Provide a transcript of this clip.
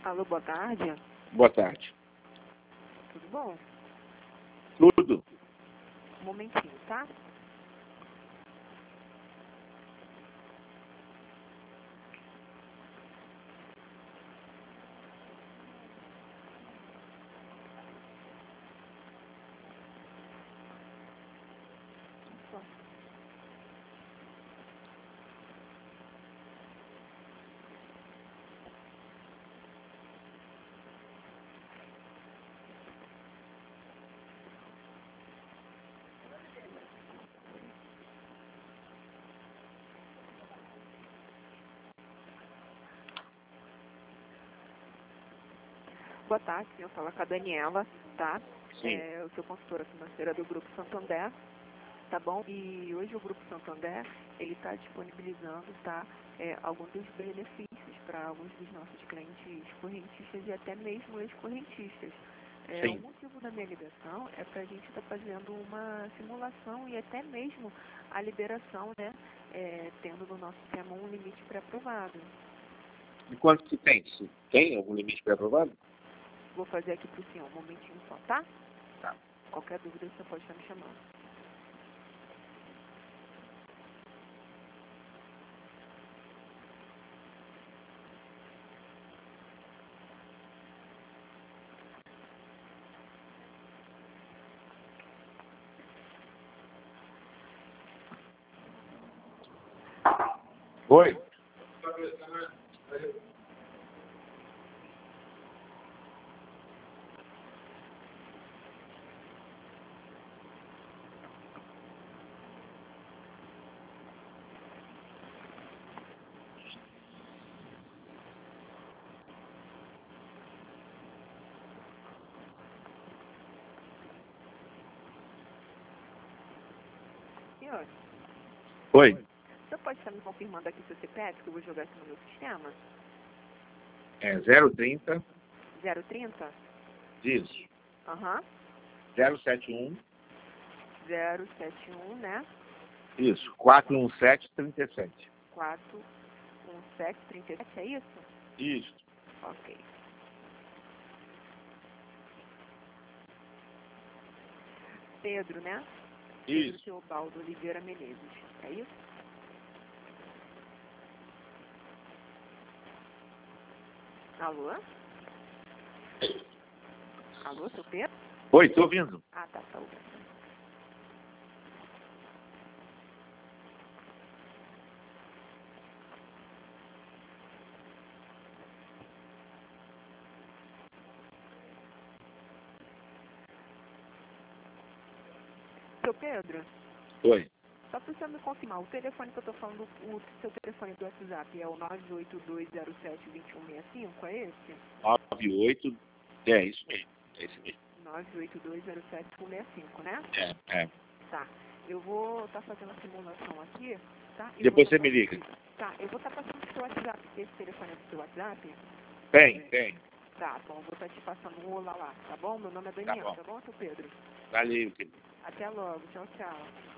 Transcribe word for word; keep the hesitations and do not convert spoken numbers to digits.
Alô, boa tarde. Boa tarde. Tudo bom? Tudo. Um momentinho, tá? Boa tarde, eu falo com a Daniela, tá? Sim. É, eu sou consultora financeira do Grupo Santander, tá bom? E hoje o Grupo Santander, ele está disponibilizando, tá? É, alguns dos benefícios para alguns dos nossos clientes correntistas e até mesmo ex-correntistas. É, o Sim. motivo da minha ligação é para a gente estar tá fazendo uma simulação e até mesmo a liberação, né? É, tendo no nosso sistema um limite pré-aprovado. E quanto que tem? Se tem algum limite pré-aprovado? Vou fazer aqui para o senhor um momentinho só, tá? Tá. Qualquer dúvida você pode estar me chamando. Oi. Senhor, Oi. você pode estar me confirmando aqui seu C P F, que eu vou jogar aqui no meu sistema? É zero trinta. zero trinta? Isso. Aham. zero setenta e um. zero setenta e um, né? Isso. quatrocentos e dezessete, trinta e sete. quatro um sete trinta e sete, é isso? Isso. Ok. Pedro, né? Pedro Isso. Teobaldo Oliveira Menezes, é isso? Alô? Alô, seu Pedro? Oi, tô ouvindo. Ah, tá, tá ouvindo. Seu Pedro, Oi. só para você me confirmar, o telefone que eu tô falando, o seu telefone do WhatsApp é o nove oito dois zero sete dois um seis cinco, é esse? nove oito. É isso mesmo. É isso mesmo. nove oito dois zero sete um seis cinco, né? É, é. Tá. Eu vou estar fazendo a simulação aqui, tá? E Depois vou você me liga. Tá, eu vou estar passando o seu WhatsApp. Esse telefone é do seu WhatsApp? Tem, tem. Tá, bom, vou estar te passando um olá lá, tá bom? Meu nome é Tá Daniel, bom. tá bom, seu Pedro? Valeu, querido. Até logo, tchau, tchau.